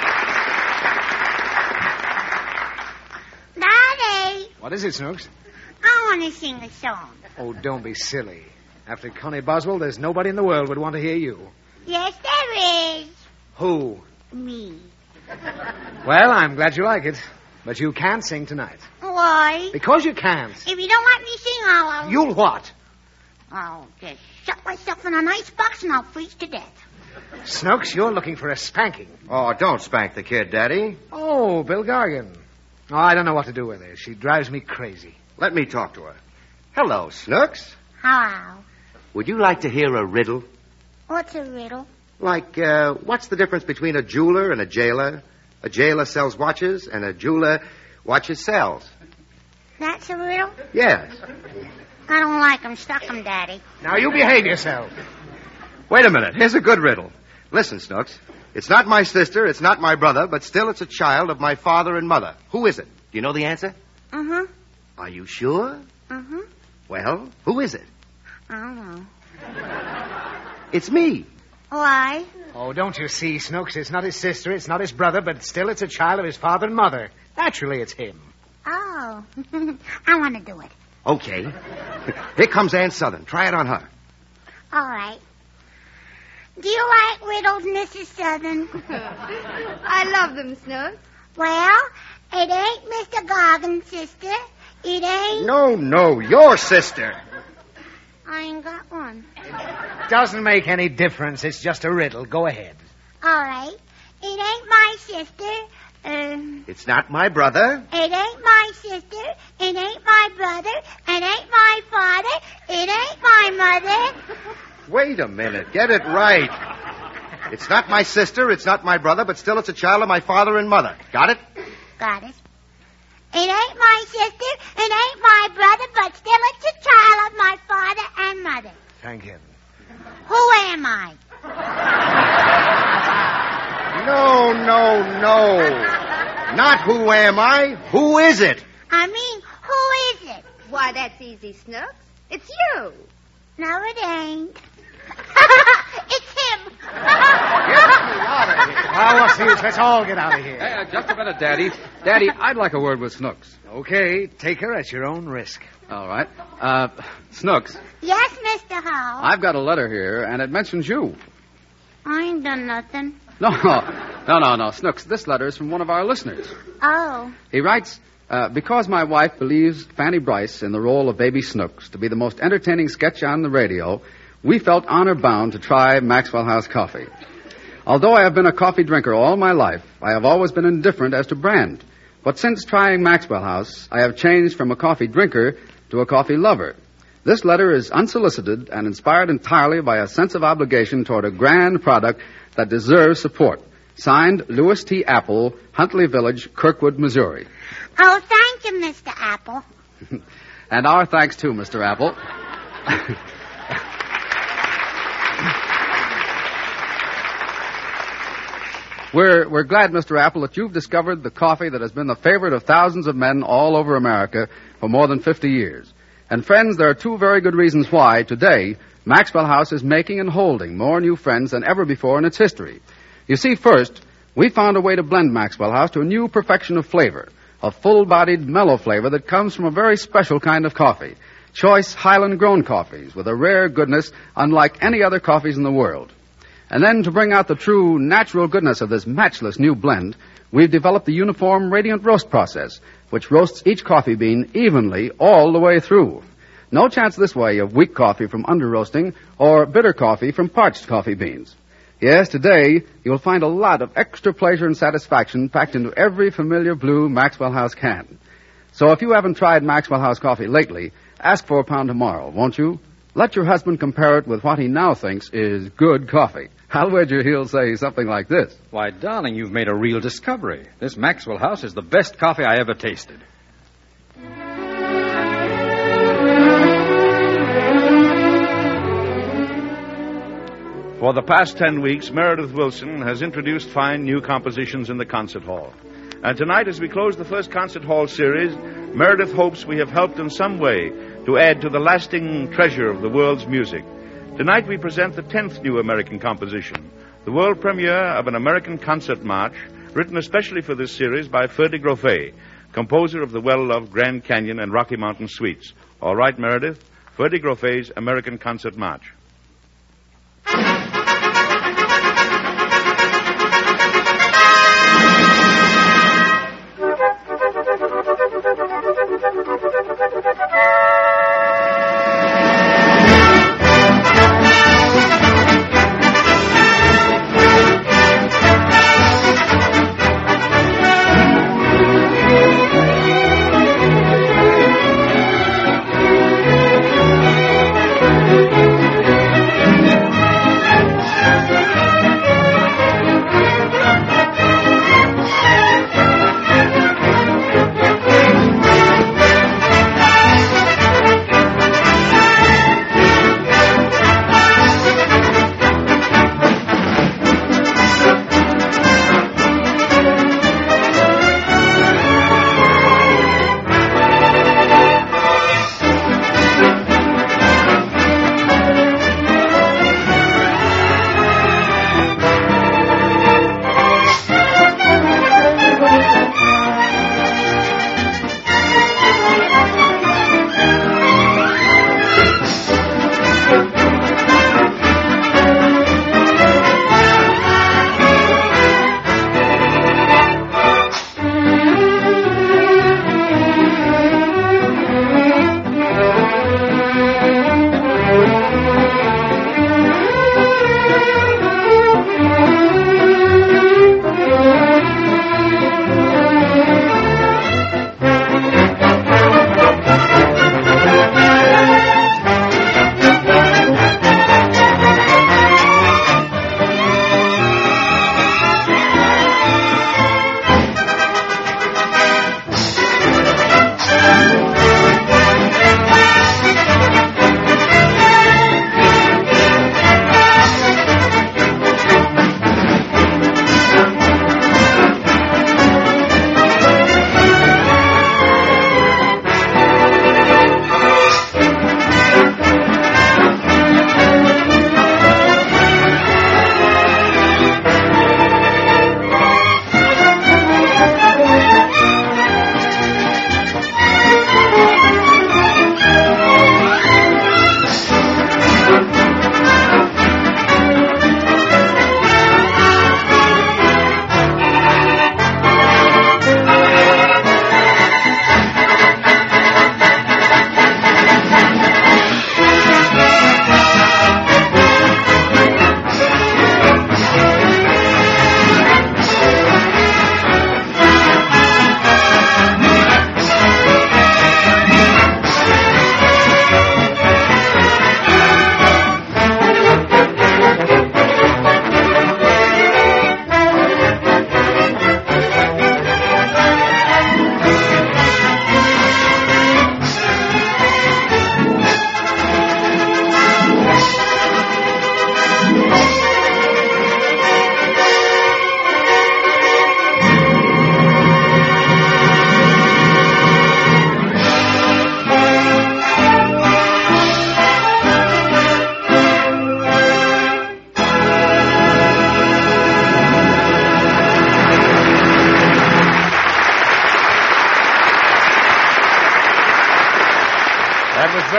Daddy, What is it, Snooks? I want to sing a song. Oh, don't be silly. After Connie Boswell, there's nobody in the world would want to hear you. Yes, there is. Who? Me. Well, I'm glad you like it. But you can't sing tonight. Why? Because you can't. If you don't let me sing, I'll... You'll what? I'll just shut myself in an ice box and I'll freeze to death. Snooks, you're looking for a spanking. Oh, don't spank the kid, Daddy. Oh, Bill Gargan. Oh, I don't know what to do with her. She drives me crazy. Let me talk to her. Hello, Snooks. Hello. Would you like to hear a riddle? What's a riddle? Like, uh, what's the difference between a jeweler and a jailer? A jailer sells watches, and a jeweler watches sells. That's a riddle? Yes. I don't like 'em. Stuck 'em, Daddy. Now, you behave yourself. Wait a minute. Here's a good riddle. Listen, Snooks. It's not my sister, it's not my brother, but still it's a child of my father and mother. Who is it? Do you know the answer? Uh-huh. Are you sure? Uh-huh. Well, who is it? I don't know. It's me. Why? Oh, don't you see, Snooks? It's not his sister, it's not his brother, but still it's a child of his father and mother. Naturally, it's him. Oh. I want to do it. Okay. Here comes Aunt Southern. Try it on her. All right. Do you like riddles, Missus Southern? I love them, Snooks. Well, it ain't Mister Goggins' sister. It ain't... No, no, your sister. I ain't got one. Doesn't make any difference. It's just a riddle. Go ahead. All right. It ain't my sister. Um, It's not my brother. it ain't my sister. It ain't my brother. It ain't my father. It ain't my mother. Wait a minute. Get it right. It's not my sister. It's not my brother, but still it's a child of my father and mother. Got it? Got it. It ain't my sister. It ain't my brother, but still it's a child of my father and mother. Thank heaven. Who am I? No, no, no. Not who am I. Who is it? I mean, who is it? Why, that's easy, Snooks. It's you. No, it ain't. It's him. Well, what's the use? Let's all get out of here. Hey, uh, just a minute, Daddy. Daddy, I'd like a word with Snooks. Okay, take her at your own risk. All right. Uh, Snooks, Yes, Mister Hall. I've got a letter here, and it mentions you. I ain't done nothing. No, no, no, no, Snooks. This letter is from one of our listeners. Oh. He writes, uh, because my wife believes Fanny Bryce in the role of Baby Snooks to be the most entertaining sketch on the radio, we felt honor bound to try Maxwell House coffee. Although I have been a coffee drinker all my life, I have always been indifferent as to brand. But since trying Maxwell House, I have changed from a coffee drinker to a coffee lover. This letter is unsolicited and inspired entirely by a sense of obligation toward a grand product that deserves support. Signed, Louis T. Apple, Huntley Village, Kirkwood, Missouri. Oh, thank you, Mister Apple. And our thanks, too, Mister Apple. We're, we're glad, Mister Apple, that you've discovered the coffee that has been the favorite of thousands of men all over America for more than fifty years. And, friends, there are two very good reasons why, today, Maxwell House is making and holding more new friends than ever before in its history. You see, first, we found a way to blend Maxwell House to a new perfection of flavor, a full-bodied, mellow flavor that comes from a very special kind of coffee, choice Highland-grown coffees with a rare goodness unlike any other coffees in the world. And then to bring out the true natural goodness of this matchless new blend, we've developed the uniform radiant roast process, which roasts each coffee bean evenly all the way through. No chance this way of weak coffee from under-roasting or bitter coffee from parched coffee beans. Yes, today you'll find a lot of extra pleasure and satisfaction packed into every familiar blue Maxwell House can. So if you haven't tried Maxwell House coffee lately, ask for a pound tomorrow, won't you? Let your husband compare it with what he now thinks is good coffee. I'll wager he'll say something like this. Why, darling, you've made a real discovery. This Maxwell House is the best coffee I ever tasted. For the past ten weeks, Meredith Wilson has introduced fine new compositions in the concert hall. And tonight, as we close the first concert hall series, Meredith hopes we have helped in some way to add to the lasting treasure of the world's music. Tonight we present the tenth new American composition, the world premiere of an American concert march written especially for this series by Ferdy Groffet, composer of the well-loved Grand Canyon and Rocky Mountain suites. All right, Meredith, Ferdy Groffet's American Concert March. Thank you.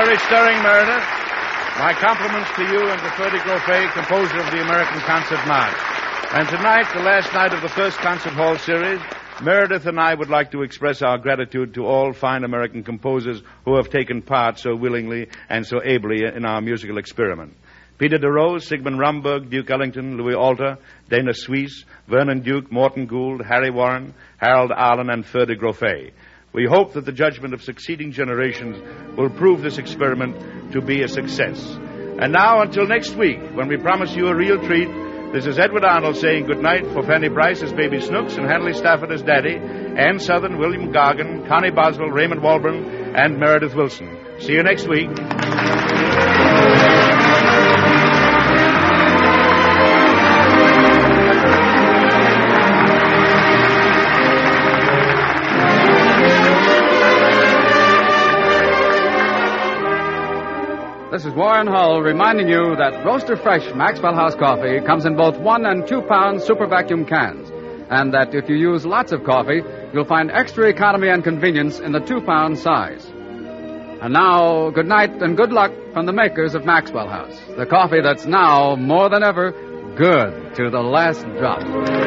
Very stirring, Meredith. My compliments to you and to Ferdy Grofay, composer of the American Concert March. And tonight, the last night of the first concert hall series, Meredith and I would like to express our gratitude to all fine American composers who have taken part so willingly and so ably in our musical experiment. Peter DeRose, Sigmund Romberg, Duke Ellington, Louis Alter, Dana Suisse, Vernon Duke, Morton Gould, Harry Warren, Harold Arlen, and Ferdy Grofay. We hope that the judgment of succeeding generations will prove this experiment to be a success. And now, until next week, when we promise you a real treat, this is Edward Arnold saying goodnight for Fanny Bryce as Baby Snooks and Hanley Stafford as Daddy, Ann Southern, William Gargan, Connie Boswell, Raymond Walburn, and Meredith Wilson. See you next week. This is Warren Hull reminding you that Roaster Fresh Maxwell House coffee comes in both one and two pound super vacuum cans, and that if you use lots of coffee, you'll find extra economy and convenience in the two pound size. And now, good night and good luck from the makers of Maxwell House, the coffee that's now, more than ever, good to the last drop.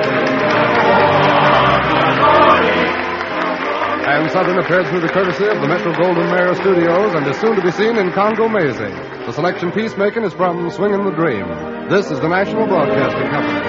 And Southern appeared through the courtesy of the Metro Golden Mayer Studios and is soon to be seen in Congo Maisie. The selection piece making is from Swingin' the Dream. This is the National Broadcasting Company.